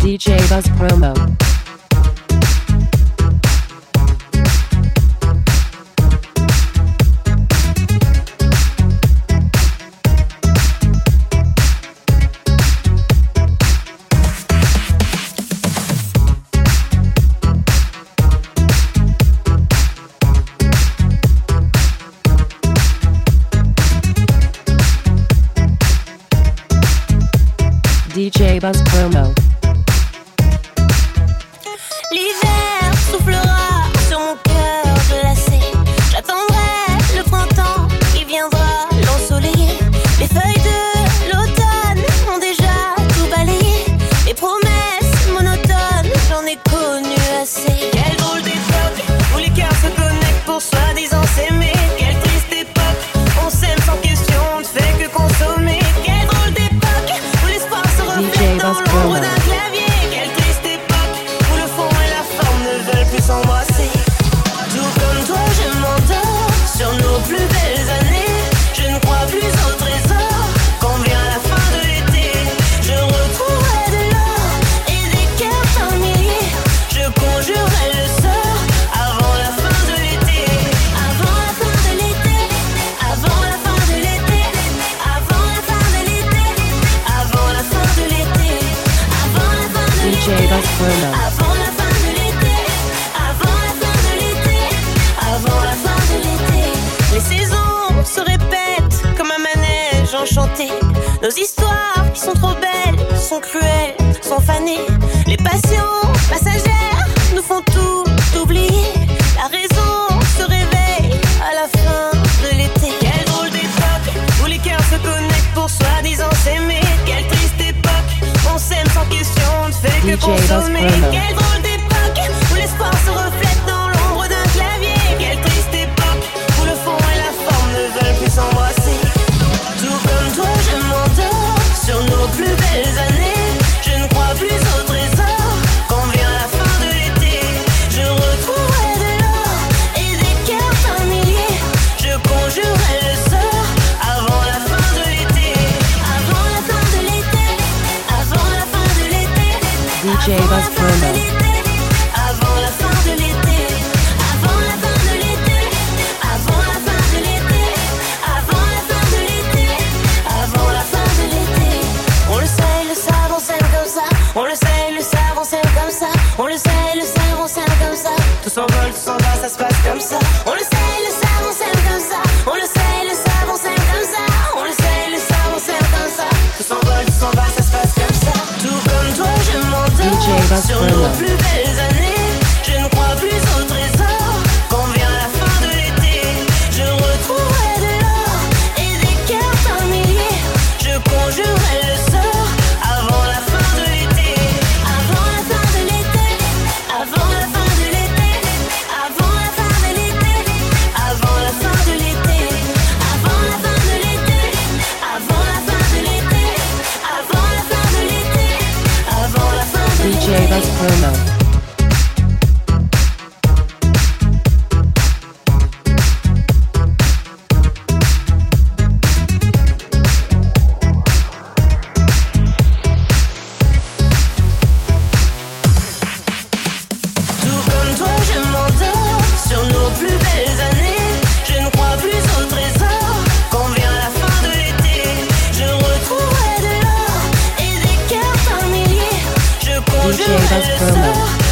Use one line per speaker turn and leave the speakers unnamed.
DJ Buzz Promo. DJ Buzz Promo.
L'hiver soufflera sur mon cœur glacé. J'attendrai le printemps qui viendra l'ensoleiller. Les feuilles de l'automne ont déjà tout balayé. Les promesses monotones, j'en ai connu assez. Quelle drôle d'époque où les cœurs se connectent pour soi-disant s'aimer. Quelle triste époque, on s'aime sans question, on ne fait que consommer. Quelle drôle d'époque où l'espoir se reflète dans l'ombre d'un clavier. Quelle triste époque où le fond et la forme ne veulent plus s'embrasser. Tout comme toi je m'endors sur nos plus belles années. Je ne crois plus au trésor quand vient la fin de l'été. Je retrouverai de l'or et des cœurs par milliers. Je conjurerai le sort avant la fin de l'été. Avant la fin de l'été. Avant la fin de l'été. Avant la fin de l'été. Avant la fin de l'été. Avant la fin de l'été.
DJ Buzz Promo.
Avant la fin de l'été. Avant la fin de l'été. Avant la fin de l'été. Les saisons se répètent comme un manège enchanté. Nos histoires qui sont trop belles, sont cruelles, sont fanées. Les passions passagères nous font tout oublier. La raison se réveille à la fin de l'été. Quelle drôle d'époque où les cœurs se connectent pour soi-disant s'aimer. Quelle triste époque, on s'aime sans question, on ne fait que
DJ Buzz
consommer.
Promo.
Quelle drôle d'époque où l'espoir se reflète dans l'ombre d'un clavier. Quelle triste époque où le fond et la forme ne veulent plus s'embrasser. Tout comme toi je m'endors sur nos plus belles années. Je ne crois plus au trésor quand vient la fin de l'été. Je retrouverai de l'or et des cœurs par milliers. Je conjurerai le sort avant la fin de l'été. Avant la fin de l'été. Avant la fin de l'été.
DJ Buzz Promo.
Avant la fin de l'été. Avant la fin de l'été. Avant la fin de l'été. Avant la fin de l'été. Avant la fin de l'été. On le sait, le savent, on s'aime comme ça. On le sait, le savent, on s'aime comme ça. On le sait, le savent, on s'aime comme ça. Tout s'envole, tout s'en va, ça se passe comme ça. On le sait, le savent, on s'aime comme ça. On le sait, le savent, on s'aime comme ça. On le sait, le savent, on s'aime comme ça. Tout s'envole, tout s'en va, ça se passe comme ça. Tout comme toi, je m'endors
DJ Buzz
sur
Promo.
nos plus belles années. Je ne crois plus au trésor quand vient la fin de l'été. Je retrouverai de l'or et des cœurs par milliers. Je conjurerai le sort avant la fin de l'été. Avant la fin de l'été. Avant la fin de l'été. Avant la fin de l'été. Avant la fin de l'été. Avant la fin de l'été. Avant la fin de l'été. Avant la fin de l'été. Avant la fin de l'été.
DJ Buzz Promo.
Tout comme toi je m'endors sur nos plus belles années. Je ne crois plus au trésor quand vient la fin de l'été. Je retrouverai de l'or et des cœurs par milliers. Je conjurerai
Buzz
le
Promo.
sort